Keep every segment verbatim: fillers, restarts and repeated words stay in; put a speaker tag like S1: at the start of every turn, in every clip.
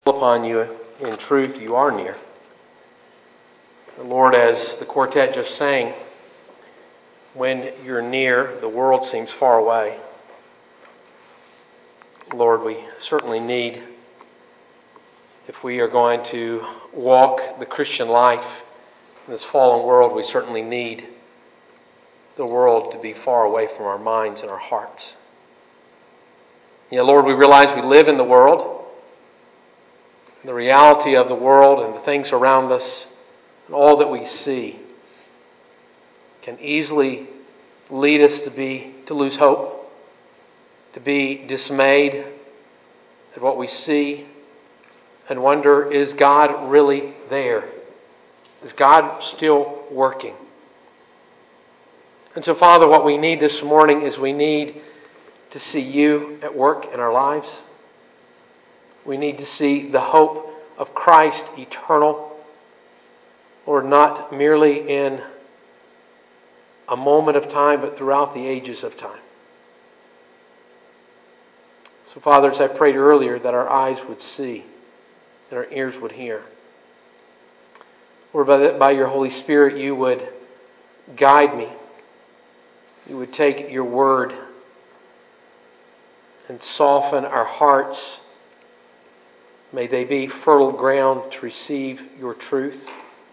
S1: Upon you in truth you are near. The Lord, as the quartet just sang, when you're near, the world seems far away. Lord, we certainly need, if we are going to walk the Christian life in this fallen world, we certainly need the world to be far away from our minds and our hearts. Yeah, Lord, we realize we live in the world. The reality of the world and the things around us and all that we see can easily lead us to be to lose hope, to be dismayed at what we see and wonder, is God really there? Is God still working? And so, Father, what we need this morning is we need to see you at work in our lives. We need to see the hope of Christ eternal, Lord, not merely in a moment of time, but throughout the ages of time. So, Father, as I prayed earlier, that our eyes would see and our ears would hear. Lord, by, the, by your Holy Spirit, you would guide me. You would take your word and soften our hearts. May they be fertile ground to receive your truth.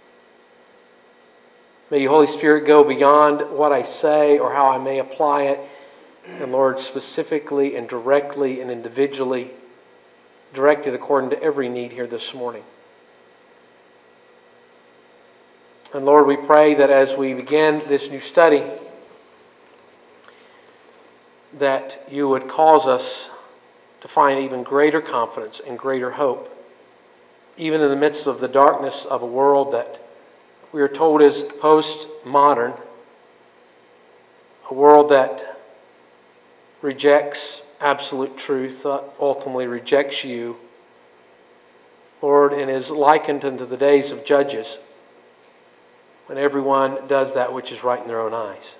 S1: May your Holy Spirit go beyond what I say or how I may apply it. And Lord, specifically and directly and individually, direct it according to every need here this morning. And Lord, we pray that as we begin this new study, that you would cause us to find even greater confidence and greater hope, even in the midst of the darkness of a world that we are told is post-modern, a world that rejects absolute truth, ultimately rejects you, Lord, and is likened unto the days of Judges, when everyone does that which is right in their own eyes.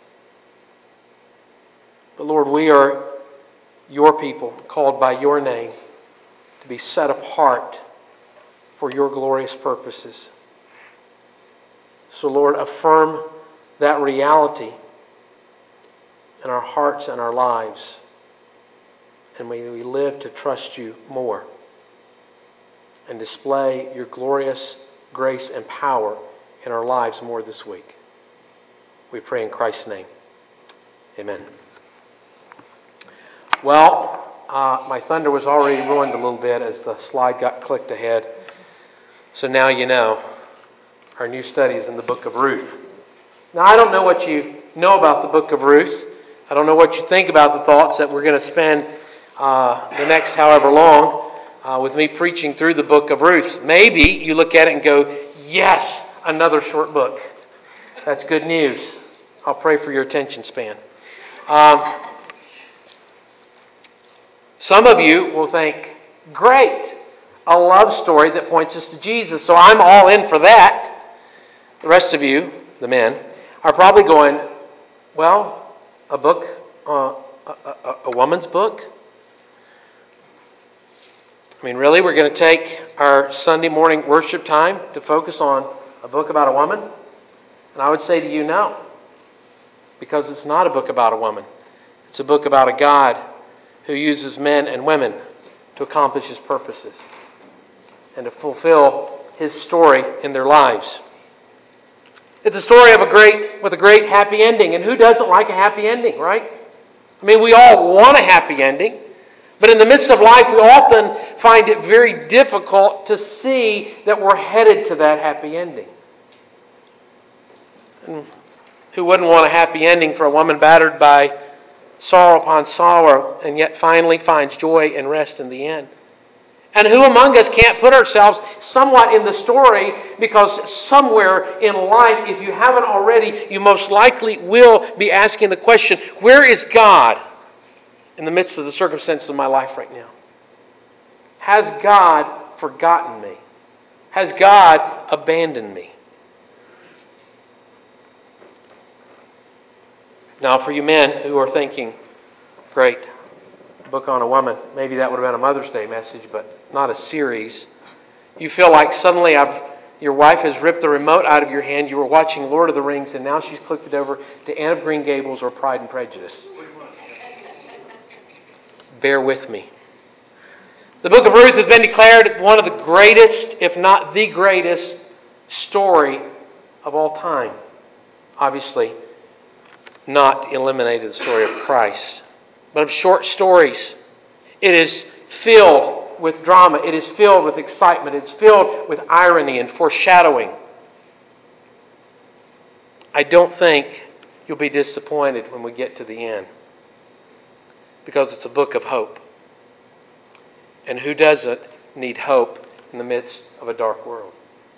S1: But Lord, we are your people, called by your name, to be set apart for your glorious purposes. So, Lord, affirm that reality in our hearts and our lives, and may we live to trust you more and display your glorious grace and power in our lives more this week. We pray in Christ's name. Amen. Well, uh, my thunder was already ruined a little bit as the slide got clicked ahead. So now you know. Our new study is in the book of Ruth. Now, I don't know what you know about the book of Ruth. I don't know what you think about the thoughts that we're going to spend uh, the next however long uh, with me preaching through the book of Ruth. Maybe you look at it and go, yes, another short book. That's good news. I'll pray for your attention span. Um, Some of you will think, great, a love story that points us to Jesus, so I'm all in for that. The rest of you, the men, are probably going, well, a book, uh, a, a, a woman's book? I mean, really, we're going to take our Sunday morning worship time to focus on a book about a woman? And I would say to you, no, because it's not a book about a woman. It's a book about a God who uses men and women to accomplish his purposes and to fulfill his story in their lives. It's a story of a great with a great happy ending. And who doesn't like a happy ending, right? I mean, we all want a happy ending. But in the midst of life, we often find it very difficult to see that we're headed to that happy ending. And who wouldn't want a happy ending for a woman battered by sorrow upon sorrow, and yet finally finds joy and rest in the end? And who among us can't put ourselves somewhat in the story, because somewhere in life, if you haven't already, you most likely will be asking the question, where is God in the midst of the circumstances of my life right now? Has God forgotten me? Has God abandoned me? Now, for you men who are thinking, great, book on a woman, maybe that would have been a Mother's Day message, but not a series. You feel like suddenly I've, your wife has ripped the remote out of your hand. You were watching Lord of the Rings, and now she's clicked it over to Anne of Green Gables or Pride and Prejudice. Bear with me. The book of Ruth has been declared one of the greatest, if not the greatest, story of all time. Obviously, not eliminated the story of Christ, but of short stories. It is filled with drama. It is filled with excitement. It's filled with irony and foreshadowing. I don't think you'll be disappointed when we get to the end, because it's a book of hope. And who doesn't need hope in the midst of a dark world?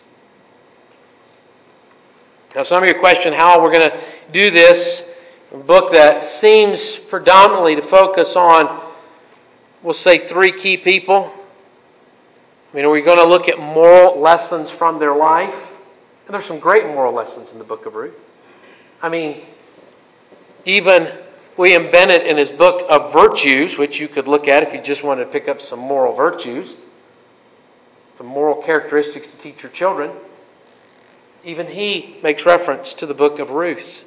S1: Now, some of you question how we're going to do this. A book that seems predominantly to focus on, we'll say, three key people. I mean, are we going to look at moral lessons from their life? And there's some great moral lessons in the book of Ruth. I mean, even William Bennett in his book of virtues, which you could look at if you just wanted to pick up some moral virtues, some moral characteristics to teach your children, even he makes reference to the book of Ruth.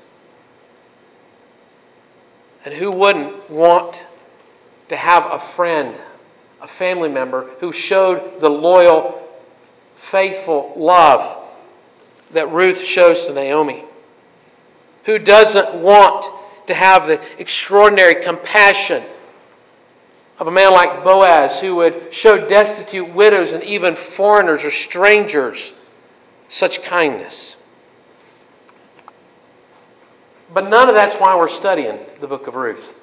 S1: And who wouldn't want to have a friend, a family member, who showed the loyal, faithful love that Ruth shows to Naomi? Who doesn't want to have the extraordinary compassion of a man like Boaz, who would show destitute widows and even foreigners or strangers such kindness? But none of that's why we're studying the book of Ruth.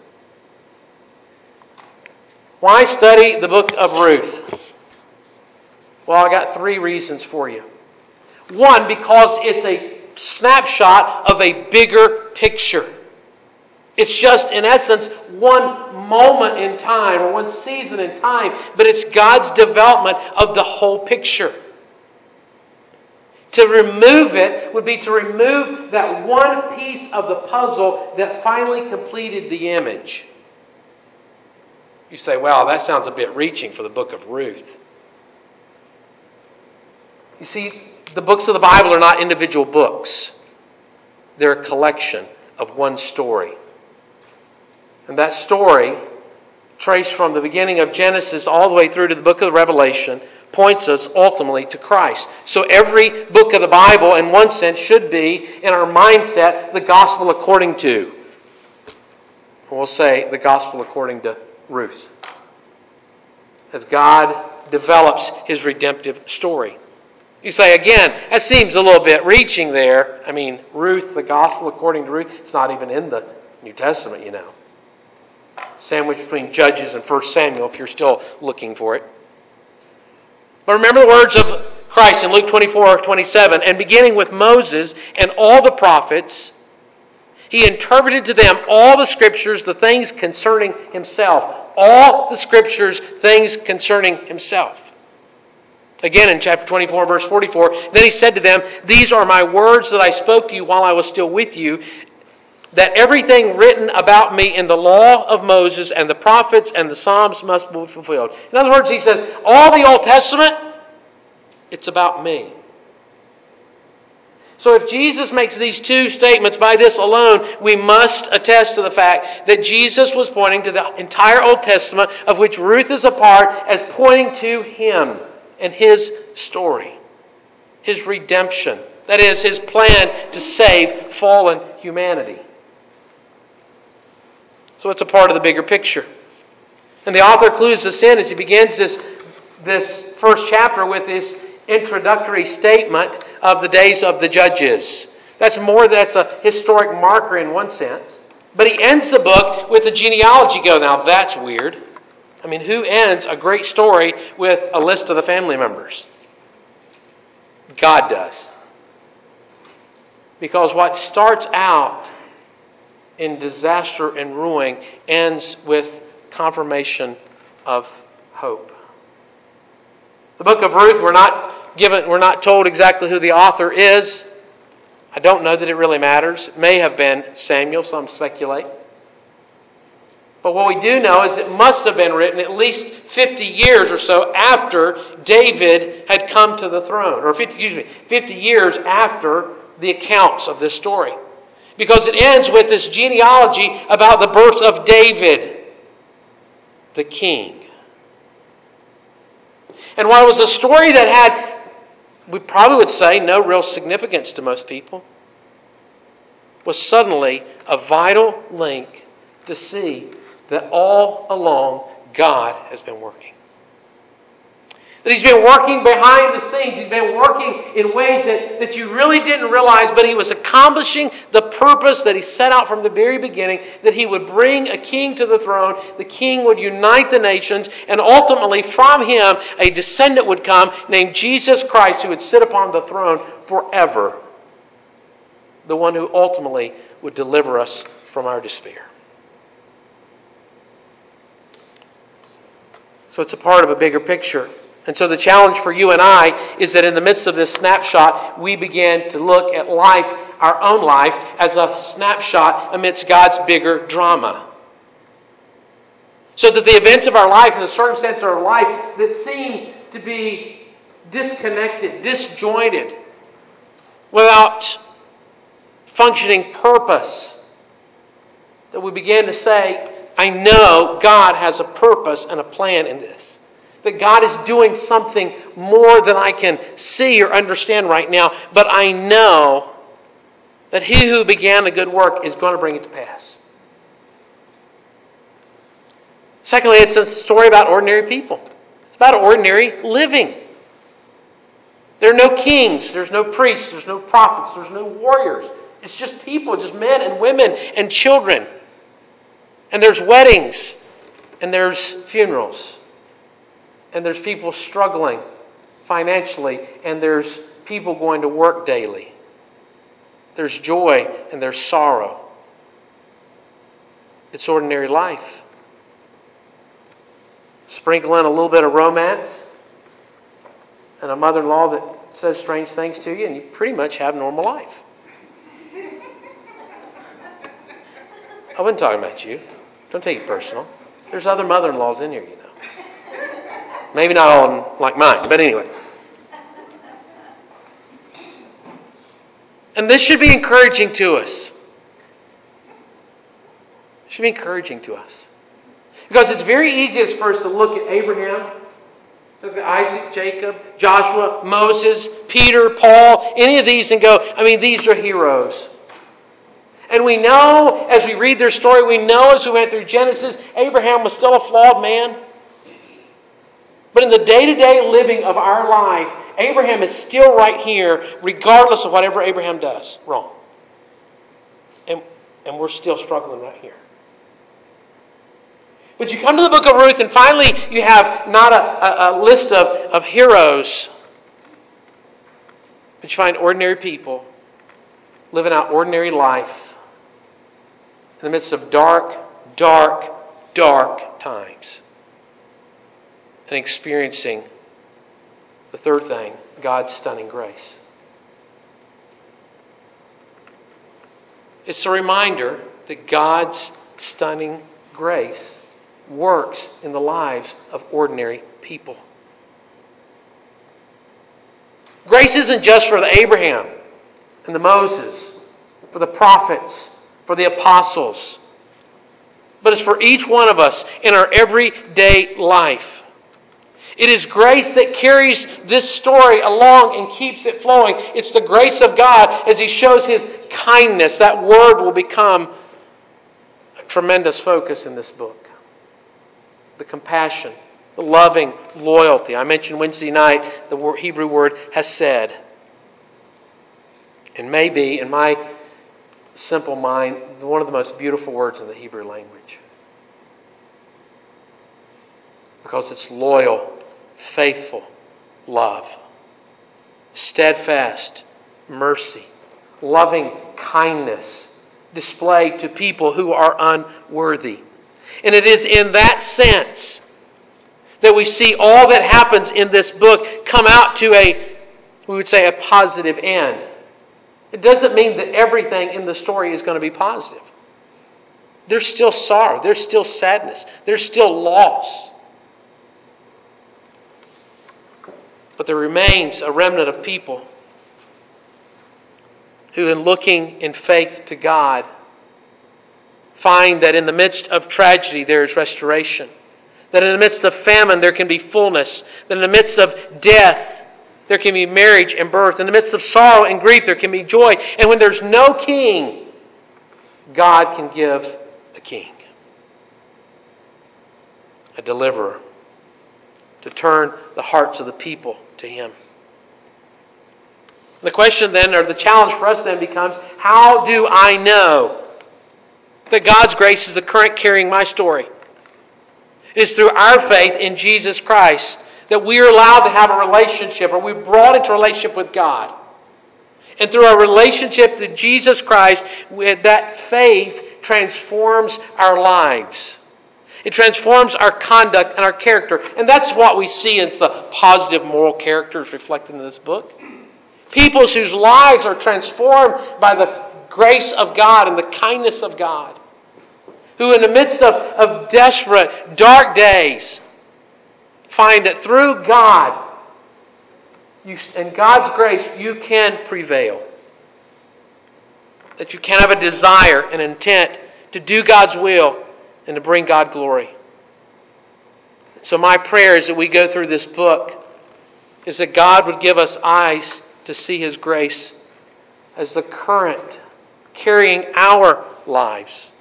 S1: Why study the book of Ruth? Well, I got three reasons for you. One, because it's a snapshot of a bigger picture. It's just, in essence, one moment in time or one season in time, but it's God's development of the whole picture. To remove it would be to remove that one piece of the puzzle that finally completed the image. You say, wow, that sounds a bit reaching for the book of Ruth. You see, the books of the Bible are not individual books. They're a collection of one story. And that story, traced from the beginning of Genesis all the way through to the book of Revelation, points us ultimately to Christ. So every book of the Bible, in one sense, should be, in our mindset, the gospel according to. We'll say the gospel according to Ruth, as God develops His redemptive story. You say, again, that seems a little bit reaching there. I mean, Ruth, the gospel according to Ruth, it's not even in the New Testament, you know. Sandwiched between Judges and First Samuel, if you're still looking for it. But remember the words of Christ in Luke twenty-four twenty-seven. And beginning with Moses and all the prophets, He interpreted to them all the Scriptures, the things concerning Himself. All the Scriptures, things concerning Himself. Again in chapter twenty-four, verse forty-four, then He said to them, these are my words that I spoke to you while I was still with you, that everything written about me in the law of Moses and the prophets and the Psalms must be fulfilled. In other words, He says, all the Old Testament, it's about me. So if Jesus makes these two statements by this alone, we must attest to the fact that Jesus was pointing to the entire Old Testament, of which Ruth is a part, as pointing to Him and His story, His redemption. That is, His plan to save fallen humanity. So it's a part of the bigger picture. And the author clues us in as he begins this, this first chapter with this introductory statement of the days of the judges. That's more, that's a historic marker in one sense. But he ends the book with a genealogy go. Now that's weird. I mean, who ends a great story with a list of the family members? God does. Because what starts out in disaster and ruin ends with confirmation of hope. The book of Ruth, we're not given, we're not told exactly who the author is. I don't know that it really matters. It may have been Samuel, some speculate. But what we do know is it must have been written at least fifty years or so after David had come to the throne. Or fifty, excuse me, fifty years after the accounts of this story. Because it ends with this genealogy about the birth of David, the king. And while it was a story that had, we probably would say, no real significance to most people, was suddenly a vital link to see that all along God has been working. That He's been working behind the scenes. He's been working in ways that, that you really didn't realize, but He was accomplishing the purpose that He set out from the very beginning, that He would bring a king to the throne, the king would unite the nations, and ultimately from Him a descendant would come named Jesus Christ, who would sit upon the throne forever. The one who ultimately would deliver us from our despair. So it's a part of a bigger picture. And so the challenge for you and I is that in the midst of this snapshot, we begin to look at life, our own life, as a snapshot amidst God's bigger drama. So that the events of our life and the circumstances of our life that seem to be disconnected, disjointed, without functioning purpose, that we begin to say, I know God has a purpose and a plan in this. That God is doing something more than I can see or understand right now. But I know that He who began a good work is going to bring it to pass. Secondly, it's a story about ordinary people. It's about ordinary living. There are no kings. There's no priests. There's no prophets. There's no warriors. It's just people, just men and women and children. And there's weddings, and there's funerals, and there's people struggling financially, and there's people going to work daily. There's joy and there's sorrow. It's ordinary life. Sprinkle in a little bit of romance and a mother-in-law that says strange things to you, and you pretty much have normal life. I wasn't talking about you. Don't take it personal. There's other mother-in-laws in here, you know. Maybe not all like mine, but anyway. And this should be encouraging to us. It should be encouraging to us. Because it's very easy for us to look at Abraham, look at Isaac, Jacob, Joshua, Moses, Peter, Paul, any of these and go, I mean, these are heroes. And we know, as we read their story, we know as we went through Genesis, Abraham was still a flawed man. But in the day-to-day living of our life, Abraham is still right here, regardless of whatever Abraham does wrong. And, and we're still struggling right here. But you come to the book of Ruth, and finally you have not a, a, a list of, of heroes, but you find ordinary people living out ordinary life in the midst of dark, dark, dark times. And experiencing the third thing, God's stunning grace. It's a reminder that God's stunning grace works in the lives of ordinary people. Grace isn't just for the Abraham and the Moses, for the prophets, for the apostles, but it's for each one of us in our everyday life. It is grace that carries this story along and keeps it flowing. It's the grace of God as He shows His kindness. That word will become a tremendous focus in this book. The compassion, the loving loyalty. I mentioned Wednesday night the Hebrew word hesed. And maybe, in my simple mind, one of the most beautiful words in the Hebrew language. Because it's loyal, faithful love, steadfast mercy, loving kindness displayed to people who are unworthy. And it is in that sense that we see all that happens in this book come out to a, we would say, a positive end. It doesn't mean that everything in the story is going to be positive. there's still sorrow, there's still sadness, there's still loss. But there remains a remnant of people who, in looking in faith to God, find that in the midst of tragedy there is restoration. That in the midst of famine there can be fullness. That in the midst of death there can be marriage and birth. In the midst of sorrow and grief there can be joy. And when there's no king, God can give a king, a deliverer, to turn the hearts of the people to Him. The question then, or the challenge for us then becomes, how do I know that God's grace is the current carrying my story? It is through our faith in Jesus Christ that we are allowed to have a relationship, or we're brought into a relationship with God. And through our relationship to Jesus Christ, that faith transforms our lives. It transforms our conduct and our character. And that's what we see as the positive moral characters reflected in this book. People whose lives are transformed by the grace of God and the kindness of God. Who in the midst of, of desperate, dark days find that through God you, and God's grace you can prevail. That you can have a desire and intent to do God's will and to bring God glory. So my prayer as that we go through this book is that God would give us eyes to see His grace as the current carrying our lives.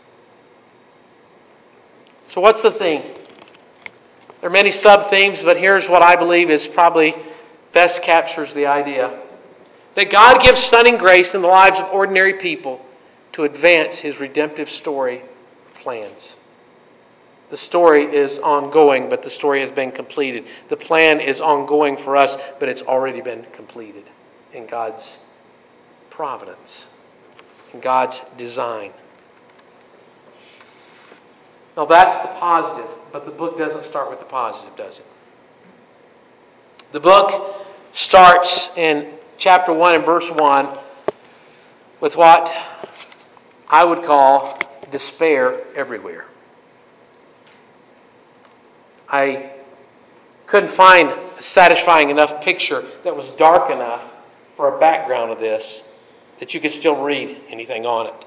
S1: So what's the theme? There are many sub-themes, but here's what I believe is probably best captures the idea. That God gives stunning grace in the lives of ordinary people to advance His redemptive story plans. The story is ongoing, but the story has been completed. The plan is ongoing for us, but it's already been completed in God's providence, in God's design. Now that's the positive, but the book doesn't start with the positive, does it? The book starts in chapter one and verse one with what I would call despair everywhere. I couldn't find a satisfying enough picture that was dark enough for a background of this that you could still read anything on it.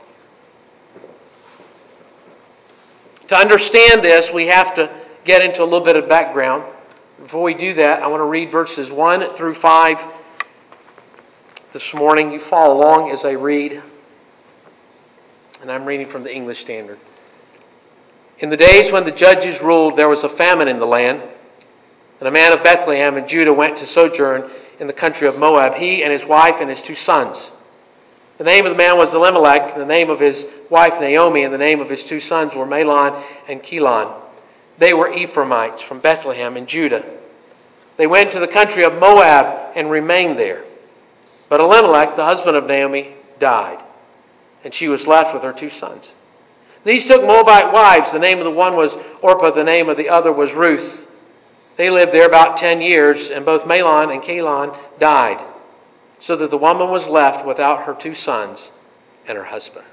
S1: To understand this, we have to get into a little bit of background. Before we do that, I want to read verses one through five this morning. You follow along as I read. And I'm reading from the English Standard. In the days when the judges ruled, there was a famine in the land. And a man of Bethlehem in Judah went to sojourn in the country of Moab, he and his wife and his two sons. The name of the man was Elimelech, the name of his wife Naomi, and the name of his two sons were Mahlon and Chilion. They were Ephraimites from Bethlehem in Judah. They went to the country of Moab and remained there. But Elimelech, the husband of Naomi, died, and she was left with her two sons. These took Moabite wives. The name of the one was Orpah, the name of the other was Ruth. They lived there about ten years, and both Mahlon and Chilion died, so that the woman was left without her two sons and her husband.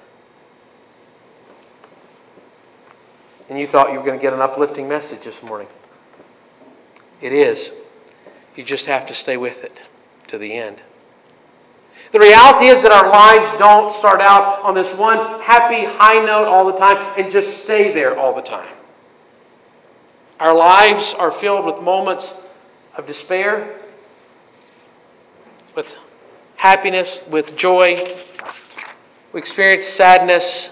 S1: And you thought you were going to get an uplifting message this morning. It is. You just have to stay with it to the end. The reality is that our lives don't start out on this one happy high note all the time and just stay there all the time. Our lives are filled with moments of despair, with happiness, with joy. We experience sadness.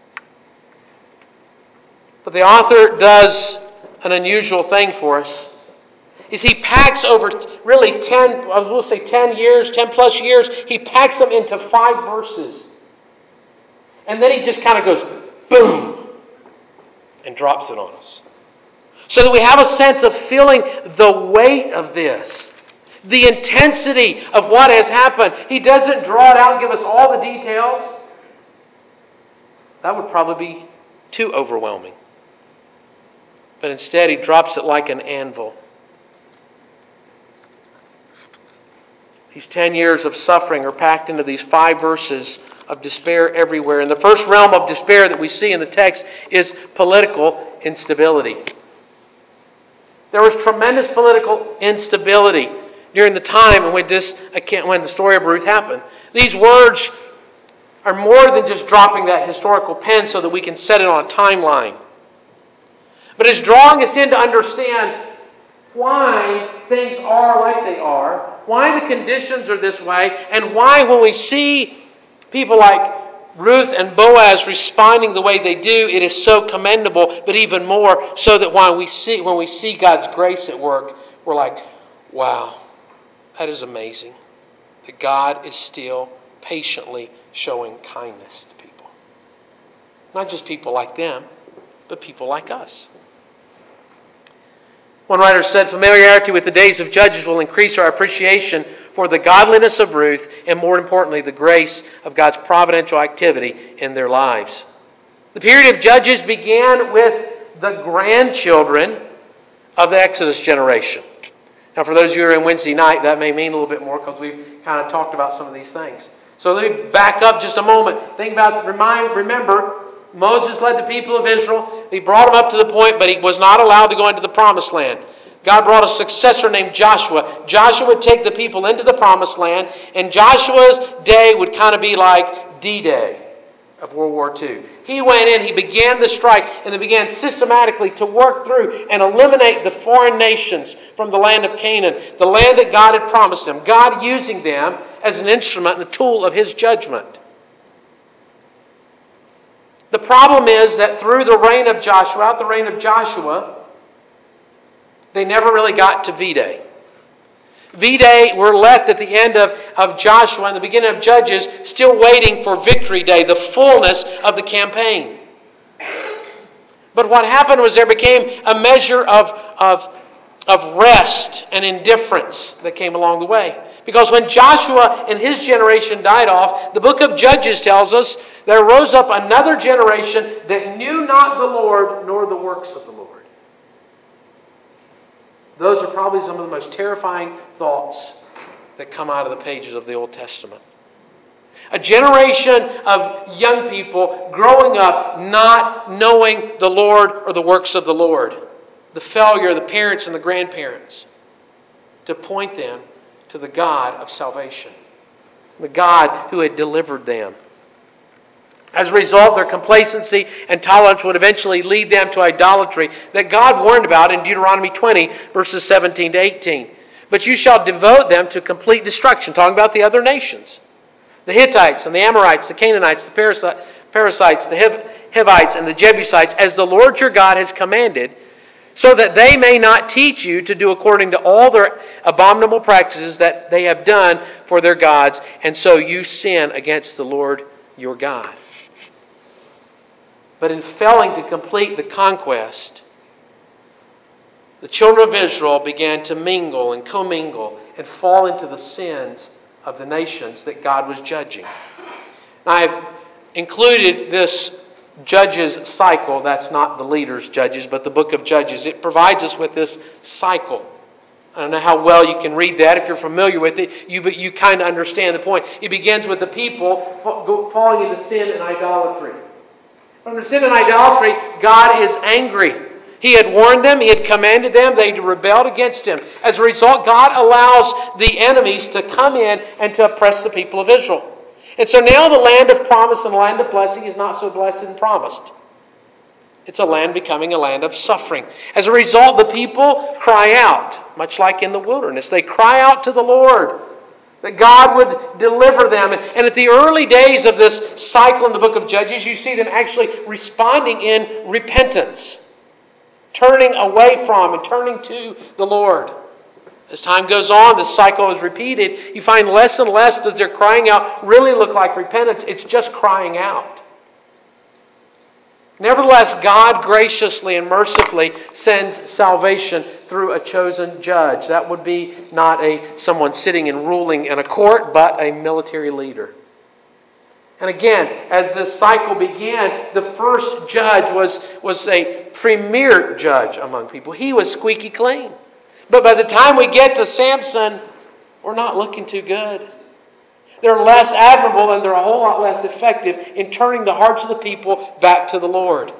S1: But the author does an unusual thing for us. Is he packs over really ten, I will say ten years, ten plus years, he packs them into five verses. And then he just kind of goes, boom, and drops it on us. So that we have a sense of feeling the weight of this. The intensity of what has happened. He doesn't draw it out and give us all the details. That would probably be too overwhelming. But instead he drops it like an anvil. These ten years of suffering are packed into these five verses of despair everywhere. And the first realm of despair that we see in the text is political instability. There was tremendous political instability during the time when this when the story of Ruth happened. These words are more than just dropping that historical pen so that we can set it on a timeline. But it's drawing us in to understand why things are like they are, why the conditions are this way, and why when we see people like Ruth and Boaz responding the way they do, it is so commendable, but even more so that when we see when we see God's grace at work, we're like, wow, that is amazing. That God is still patiently showing kindness to people. Not just people like them, but people like us. One writer said, familiarity with the days of Judges will increase our appreciation for the godliness of Ruth and, more importantly, the grace of God's providential activity in their lives. The period of Judges began with the grandchildren of the Exodus generation. Now, for those of you who are in Wednesday night, that may mean a little bit more because we've kind of talked about some of these things. So let me back up just a moment. Think about, remind, remember, Moses led the people of Israel. He brought them up to the point, but he was not allowed to go into the promised land. God brought a successor named Joshua. Joshua would take the people into the promised land, and Joshua's day would kind of be like D-Day of World War Two. He went in, he began the strike, and they began systematically to work through and eliminate the foreign nations from the land of Canaan, the land that God had promised them, God using them as an instrument and a tool of His judgment. The problem is that through the reign of Joshua, out the reign of Joshua, they never really got to V-Day. V-Day were left at the end of, of Joshua and the beginning of Judges, still waiting for Victory Day, the fullness of the campaign. But what happened was there became a measure of, of, of rest and indifference that came along the way. Because when Joshua and his generation died off, the book of Judges tells us there rose up another generation that knew not the Lord nor the works of the Lord. Those are probably some of the most terrifying thoughts that come out of the pages of the Old Testament. A generation of young people growing up not knowing the Lord or the works of the Lord. The failure of the parents and the grandparents to point them to the God of salvation. The God who had delivered them. As a result, their complacency and tolerance would eventually lead them to idolatry that God warned about in Deuteronomy twenty, verses seventeen to eighteen. But you shall devote them to complete destruction, talking about the other nations. The Hittites and the Amorites, the Canaanites, the Perizzites, the Hivites, and the Jebusites, as the Lord your God has commanded, so that they may not teach you to do according to all their abominable practices that they have done for their gods, and so you sin against the Lord your God. But in failing to complete the conquest, the children of Israel began to mingle and commingle and fall into the sins of the nations that God was judging. Now, I've included this Judges cycle. That's not the leaders' Judges, but the book of Judges. It provides us with this cycle. I don't know how well you can read that. If you're familiar with it, you, but you kind of understand the point. It begins with the people falling into sin and idolatry. From the sin and idolatry, God is angry. He had warned them. He had commanded them. They rebelled against Him. As a result, God allows the enemies to come in and to oppress the people of Israel. And so now the land of promise and the land of blessing is not so blessed and promised. It's a land becoming a land of suffering. As a result, the people cry out, much like in the wilderness. They cry out to the Lord that God would deliver them. And at the early days of this cycle in the book of Judges, you see them actually responding in repentance. Turning away from and turning to the Lord. As time goes on, this cycle is repeated. You find less and less does their crying out really look like repentance. It's just crying out. Nevertheless, God graciously and mercifully sends salvation through a chosen judge. That would be not a someone sitting and ruling in a court, but a military leader. And again, as this cycle began, the first judge was, was a premier judge among people. He was squeaky clean. But by the time we get to Samson, we're not looking too good. They're less admirable and they're a whole lot less effective in turning the hearts of the people back to the Lord.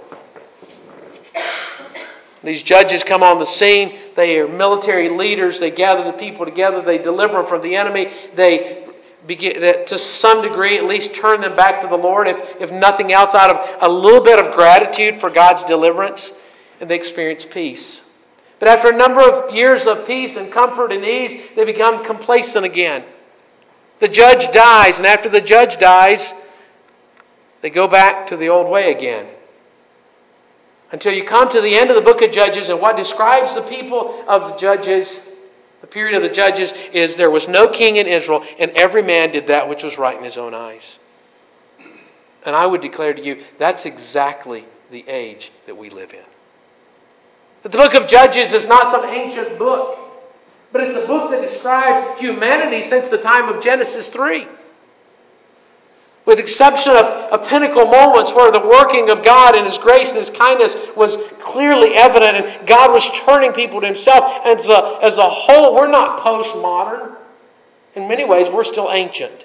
S1: These judges come on the scene. They are military leaders. They gather the people together. They deliver them from the enemy. They begin, to some degree, at least turn them back to the Lord, if, if nothing else, out of a little bit of gratitude for God's deliverance. And they experience peace. But after a number of years of peace and comfort and ease, they become complacent again. The judge dies, and after the judge dies, they go back to the old way again. Until you come to the end of the book of Judges, and what describes the people of the Judges, the period of the Judges, is there was no king in Israel, and every man did that which was right in his own eyes. And I would declare to you, that's exactly the age that we live in. That the book of Judges is not some ancient book, but it's a book that describes humanity since the time of Genesis three. With the exception of, of pinnacle moments where the working of God and His grace and His kindness was clearly evident and God was turning people to Himself. And as a, as a whole, we're not postmodern. In many ways, we're still ancient.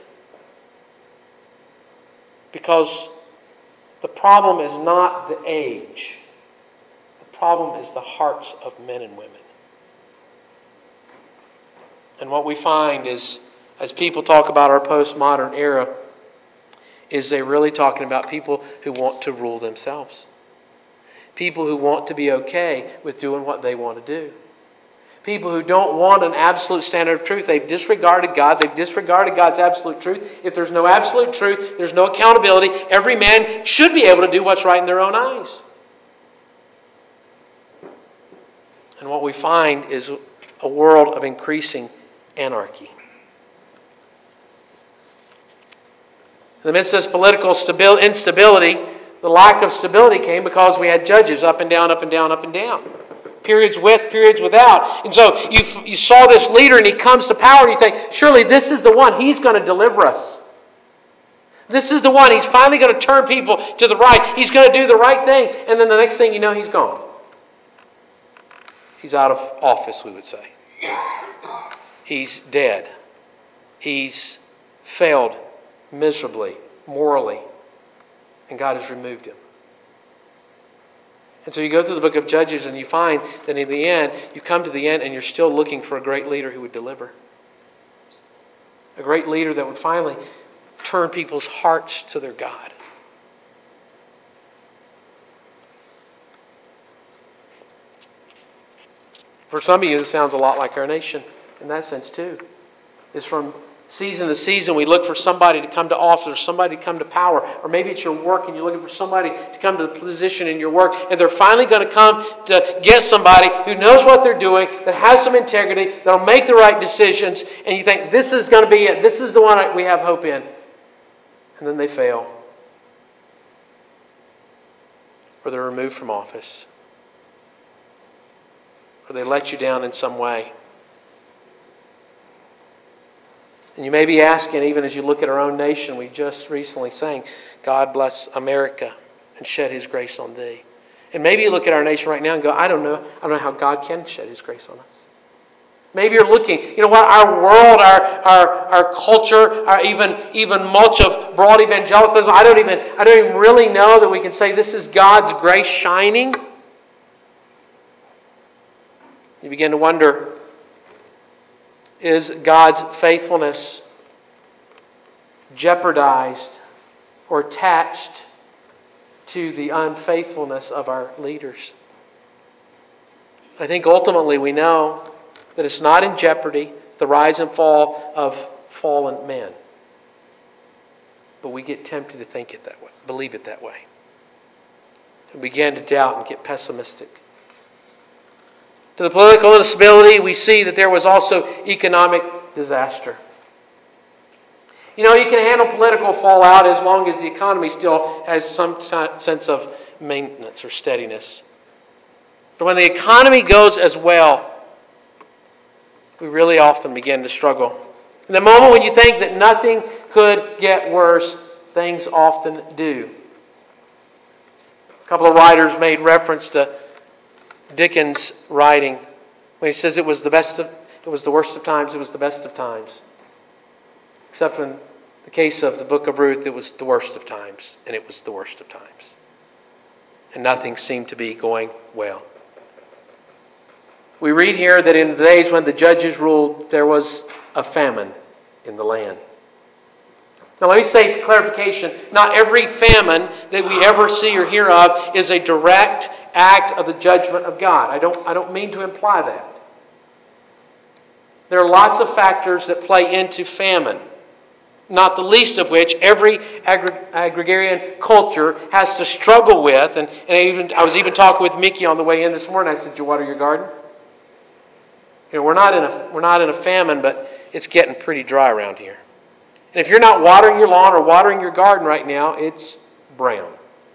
S1: Because the problem is not the age. The problem is the hearts of men and women. And what we find is, as people talk about our postmodern era, is they're really talking about people who want to rule themselves. People who want to be okay with doing what they want to do. People who don't want an absolute standard of truth. They've disregarded God. They've disregarded God's absolute truth. If there's no absolute truth, there's no accountability. Every man should be able to do what's right in their own eyes. And what we find is a world of increasing anarchy. In the midst of this political stabil- instability, the lack of stability came because we had judges up and down, up and down, up and down. Periods with, periods without. And so you, you saw this leader and he comes to power and you think, surely this is the one. He's going to deliver us. This is the one. He's finally going to turn people to the right. He's going to do the right thing. And then the next thing you know, he's gone. He's out of office, we would say. He's dead. He's failed miserably, morally, and God has removed him. And so you go through the book of Judges and you find that in the end, you come to the end and you're still looking for a great leader who would deliver. A great leader that would finally turn people's hearts to their God. For some of you, this sounds a lot like our nation in that sense too. It's from season to season, we look for somebody to come to office or somebody to come to power. Or maybe it's your work and you're looking for somebody to come to the position in your work. And they're finally going to come to get somebody who knows what they're doing, that has some integrity, that'll make the right decisions. And you think, this is going to be it. This is the one we have hope in. And then they fail. Or they're removed from office. Or they let you down in some way. And you may be asking, even as you look at our own nation, we just recently sang, God bless America and shed His grace on thee. And maybe you look at our nation right now and go, I don't know. I don't know how God can shed His grace on us. Maybe you're looking, you know what, our world, our our, our culture, our even, even much of broad evangelicalism, I don't even I don't even really know that we can say this is God's grace shining. You begin to wonder, is God's faithfulness jeopardized or attached to the unfaithfulness of our leaders? I think ultimately we know that it's not in jeopardy, the rise and fall of fallen men. But we get tempted to think it that way, believe it that way. And begin to doubt and get pessimistic. To the political instability, we see that there was also economic disaster. You know, you can handle political fallout as long as the economy still has some sense of maintenance or steadiness. But when the economy goes as well, we really often begin to struggle. In the moment when you think that nothing could get worse, things often do. A couple of writers made reference to Dickens' writing when he says it was the best of, it was the worst of times, it was the best of times. Except when the case of the book of Ruth, it was the worst of times, and it was the worst of times. And nothing seemed to be going well. We read here that in the days when the judges ruled, there was a famine in the land. Now let me say for clarification, not every famine that we ever see or hear of is a direct act of the judgment of God. I don't, I don't mean to imply that. There are lots of factors that play into famine, not the least of which every agri- agrarian culture has to struggle with. And, and I, even, I was even talking with Mickey on the way in this morning. I said, "Did you water your garden?" You know, we're not in a we're not in a famine, but it's getting pretty dry around here. And if you're not watering your lawn or watering your garden right now, it's brown.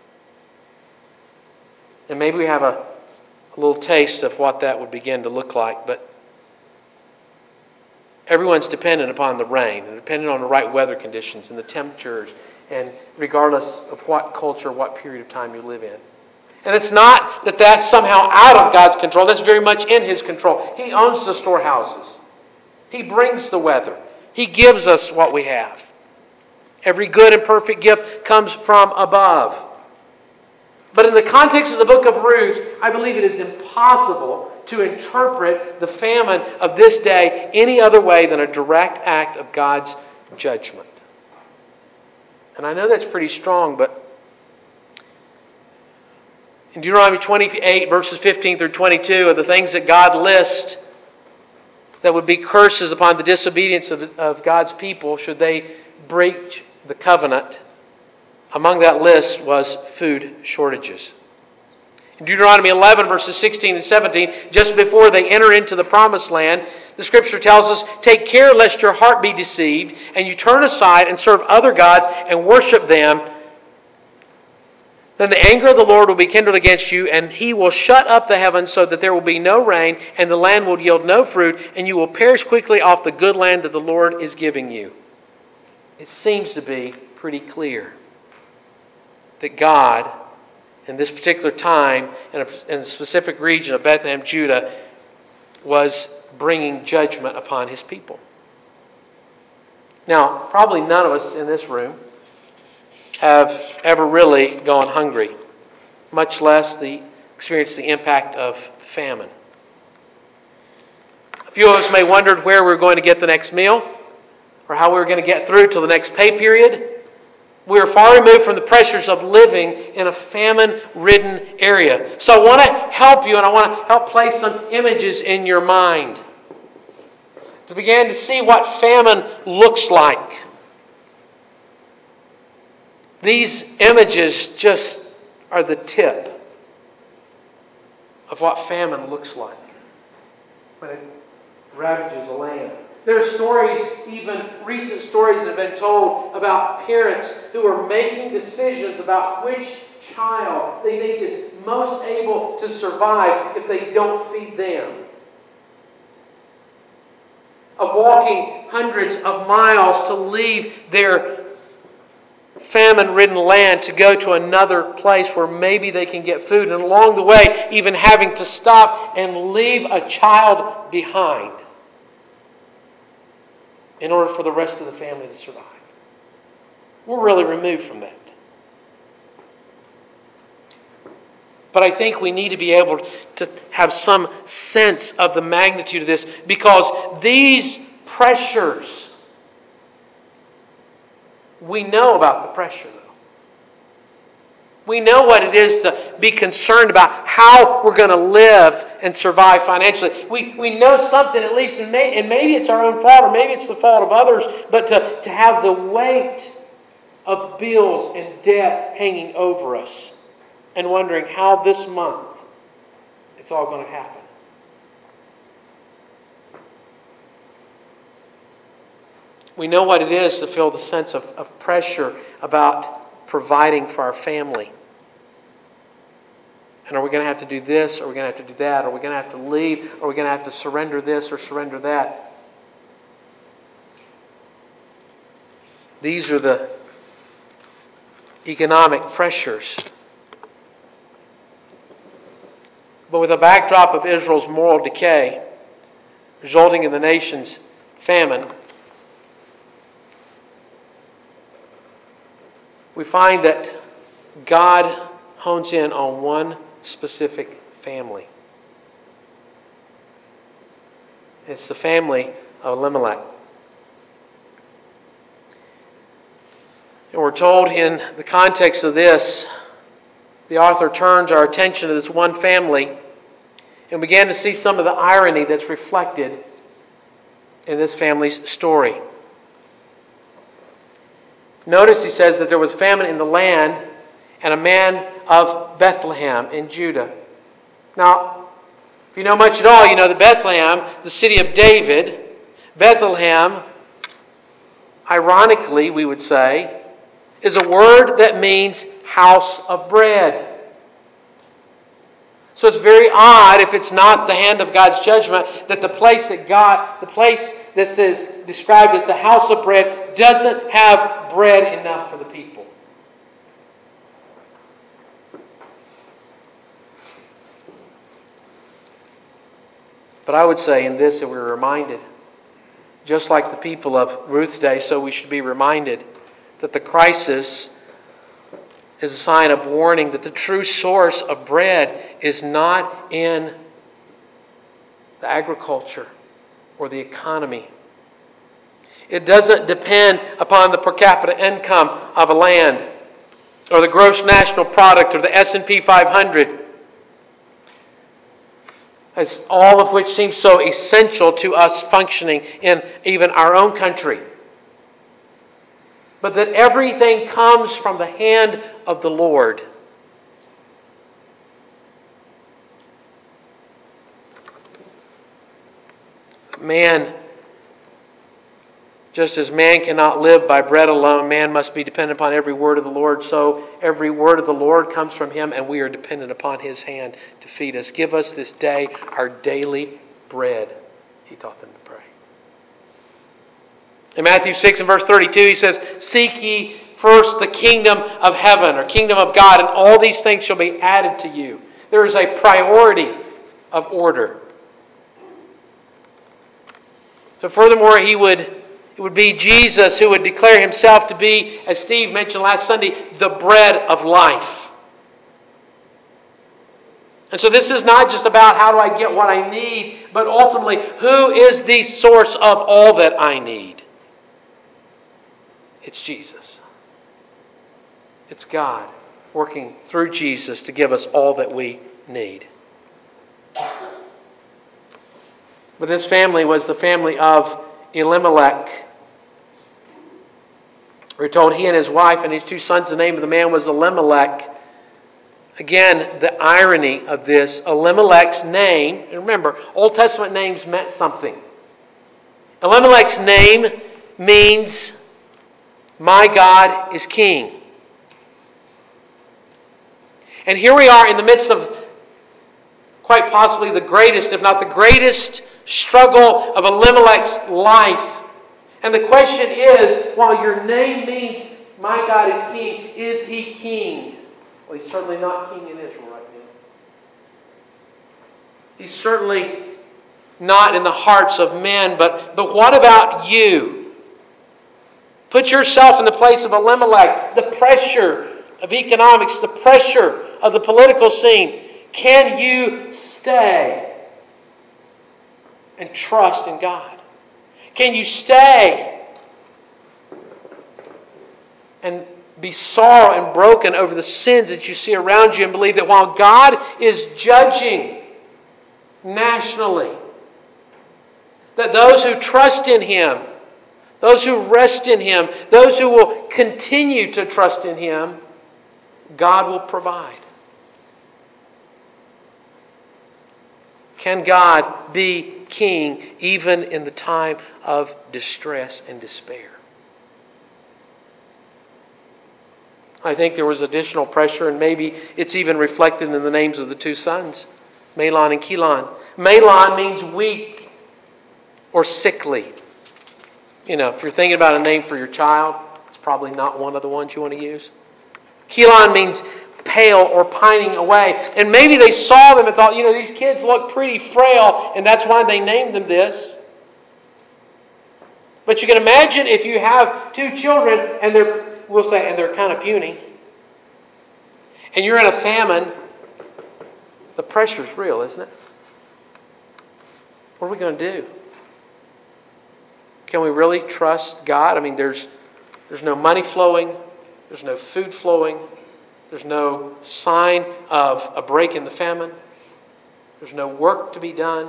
S1: And maybe we have a, a little taste of what that would begin to look like, but everyone's dependent upon the rain and dependent on the right weather conditions and the temperatures, and regardless of what culture, what period of time you live in. And it's not that that's somehow out of God's control. That's very much in His control. He owns the storehouses. He brings the weather. He gives us what we have. Every good and perfect gift comes from above. But in the context of the book of Ruth, I believe it is impossible to interpret the famine of this day any other way than a direct act of God's judgment. And I know that's pretty strong, but in Deuteronomy twenty-eight, verses fifteen through twenty-two, are the things that God lists that would be curses upon the disobedience of, the, of God's people should they breach the covenant. Among that list was food shortages. In Deuteronomy eleven, verses sixteen and seventeen, just before they enter into the promised land, the Scripture tells us, "Take care lest your heart be deceived, and you turn aside and serve other gods and worship them. Then the anger of the Lord will be kindled against you, and He will shut up the heavens so that there will be no rain, and the land will yield no fruit, and you will perish quickly off the good land that the Lord is giving you." It seems to be pretty clear that God, in this particular time, in a, in a specific region of Bethlehem, Judah, was bringing judgment upon His people. Now, probably none of us in this room have ever really gone hungry, much less the experienced the impact of famine. A few of us may wonder where we're going to get the next meal, or how we're going to get through till the next pay period. We are far removed from the pressures of living in a famine-ridden area. So I want to help you, and I want to help place some images in your mind to begin to see what famine looks like. These images just are the tip of what famine looks like when it ravages a land. There are stories, even recent stories that have been told about parents who are making decisions about which child they think is most able to survive if they don't feed them. Of walking hundreds of miles to leave their famine-ridden land to go to another place where maybe they can get food. And along the way, even having to stop and leave a child behind in order for the rest of the family to survive. We're really removed from that. But I think we need to be able to have some sense of the magnitude of this, because these pressures, we know about the pressure, though. We know what it is to be concerned about how we're going to live and survive financially. We, we know something, at least, and, may, and maybe it's our own fault, or maybe it's the fault of others, but to, to have the weight of bills and debt hanging over us and wondering how this month it's all going to happen. We know what it is to feel the sense of, of pressure about providing for our family. And are we going to have to do this? Or are we going to have to do that? Are we going to have to leave? Or are we going to have to surrender this or surrender that? These are the economic pressures. But with a backdrop of Israel's moral decay, resulting in the nation's famine, we find that God hones in on one specific family. It's the family of Elimelech. And we're told in the context of this, the author turns our attention to this one family and began to see some of the irony that's reflected in this family's story. Notice he says that there was famine in the land and a man of Bethlehem in Judah. Now, if you know much at all, you know that Bethlehem, the city of David, Bethlehem, ironically we would say, is a word that means house of bread. So it's very odd, if it's not the hand of God's judgment, that the place that God, the place that is described as the house of bread, doesn't have bread enough for the people. But I would say in this that we're reminded, just like the people of Ruth's day, so we should be reminded that the crisis is a sign of warning that the true source of bread is not in the agriculture or the economy. It doesn't depend upon the per capita income of a land or the gross national product or the S and P five hundred. As all of which seems so essential to us functioning in even our own country. But that everything comes from the hand of the Lord. Man, just as man cannot live by bread alone, man must be dependent upon every word of the Lord. So every word of the Lord comes from Him, and we are dependent upon His hand to feed us. Give us this day our daily bread, He taught them to pray. In Matthew six and verse thirty-two, He says, "Seek ye first the kingdom of heaven," or kingdom of God, "and all these things shall be added to you." There is a priority of order. So furthermore, He would, it would be Jesus who would declare Himself to be, as Steve mentioned last Sunday, the bread of life. And so this is not just about how do I get what I need, but ultimately, who is the source of all that I need? It's Jesus. It's God working through Jesus to give us all that we need. But this family was the family of Elimelech. We're told he and his wife and his two sons, the name of the man was Elimelech. Again, the irony of this, Elimelech's name, and remember, Old Testament names meant something. Elimelech's name means, "My God is King." And here we are in the midst of quite possibly the greatest, if not the greatest, struggle of Elimelech's life. And the question is, while your name means, "My God is King," is He King? Well, He's certainly not King in Israel right now. He's certainly not in the hearts of men, but, but what about you? Put yourself in the place of Elimelech, the pressure of economics, the pressure of the political scene. Can you stay and trust in God? Can you stay and be sorrow and broken over the sins that you see around you and believe that while God is judging nationally, that those who trust in Him, those who rest in Him, those who will continue to trust in Him, God will provide? Can God be King even in the time of distress and despair? I think there was additional pressure, and maybe it's even reflected in the names of the two sons, Mahlon and Chilion. Mahlon means weak or sickly. You know, if you're thinking about a name for your child, it's probably not one of the ones you want to use. Chilion means pale or pining away. And maybe they saw them and thought, you know, these kids look pretty frail, and that's why they named them this. But you can imagine if you have two children and they're we'll say, and they're kind of puny, and you're in a famine, the pressure's real, isn't it? What are we going to do? Can we really trust God? I mean, there's there's no money flowing. There's no food flowing. There's no sign of a break in the famine. There's no work to be done.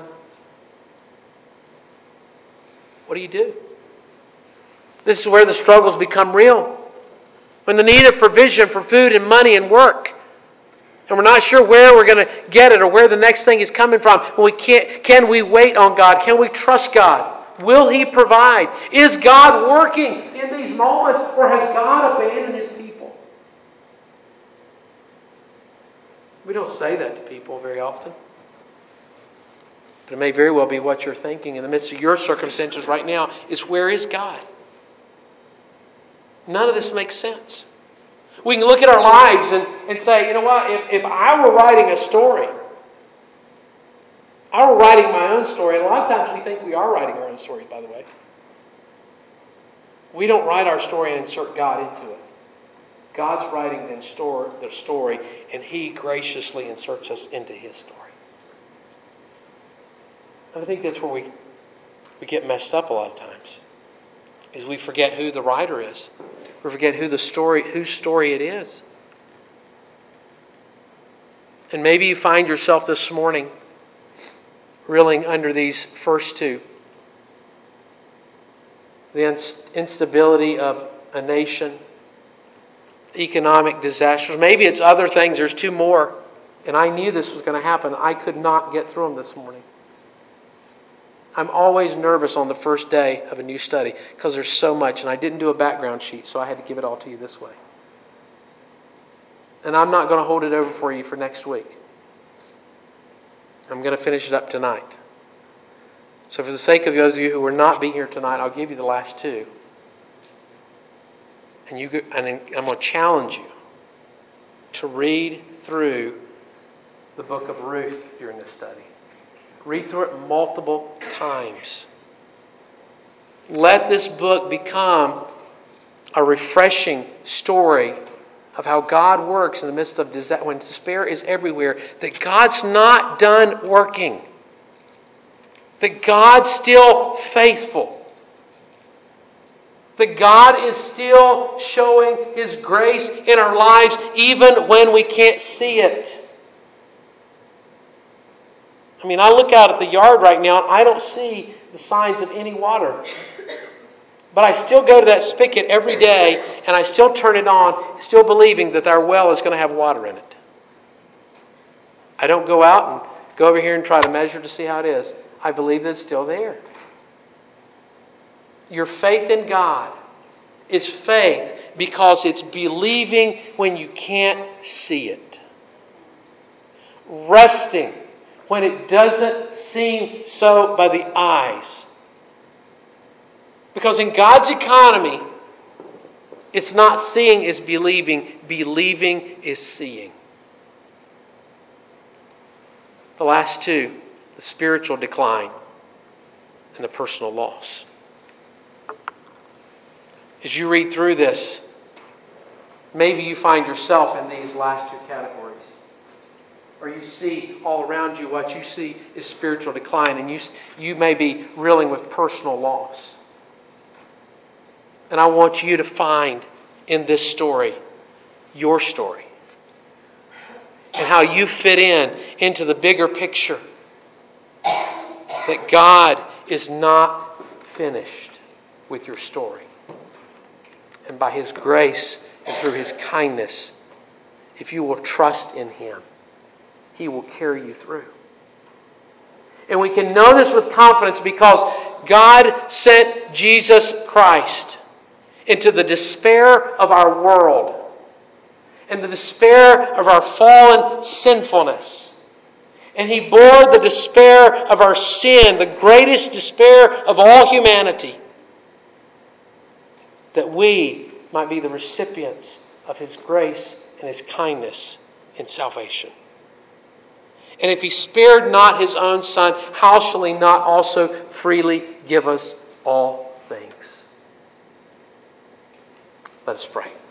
S1: What do you do? This is where the struggles become real. When the need of provision for food and money and work, and we're not sure where we're going to get it or where the next thing is coming from. When we can't, can we wait on God? Can we trust God? Will He provide? Is God working in these moments, or has God abandoned His people? We don't say that to people very often. But it may very well be what you're thinking in the midst of your circumstances right now is, where is God? None of this makes sense. We can look at our lives and, and say, you know what, if, if I were writing a story, I were writing my own story, and a lot of times we think we are writing our own stories, by the way. We don't write our story and insert God into it. God's writing the story, and He graciously inserts us into His story. And I think that's where we, we get messed up a lot of times, is we forget who the writer is. We forget who the story, whose story it is. And maybe you find yourself this morning reeling under these first two. The instability of a nation, economic disasters. Maybe it's other things. There's two more. And I knew this was going to happen. I could not get through them this morning. I'm always nervous on the first day of a new study because there's so much, and I didn't do a background sheet, so I had to give it all to you this way. And I'm not going to hold it over for you for next week. I'm going to finish it up tonight. So for the sake of those of you who will not be here tonight, I'll give you the last two. And, you, and I'm going to challenge you to read through the book of Ruth during this study. Read through it multiple times. Let this book become a refreshing story of how God works in the midst of disaster, when despair is everywhere, that God's not done working. That God's still faithful. That God is still showing His grace in our lives even when we can't see it. I mean, I look out at the yard right now and I don't see the signs of any water. But I still go to that spigot every day and I still turn it on, still believing that our well is going to have water in it. I don't go out and go over here and try to measure to see how it is. I believe that it's still there. Your faith in God is faith because it's believing when you can't see it. Resting when it doesn't seem so by the eyes. Because in God's economy, it's not seeing is believing. Believing is seeing. The last two, the spiritual decline and the personal loss. As you read through this, maybe you find yourself in these last two categories. Or you see all around you, what you see is spiritual decline, and you, you may be reeling with personal loss. And I want you to find in this story your story and how you fit in into the bigger picture that God is not finished with your story. And by His grace and through His kindness, if you will trust in Him, He will carry you through. And we can know this with confidence because God sent Jesus Christ into the despair of our world and the despair of our fallen sinfulness. And He bore the despair of our sin, the greatest despair of all humanity, that we might be the recipients of His grace and His kindness in salvation. And if He spared not His own Son, how shall He not also freely give us all things? Let us pray.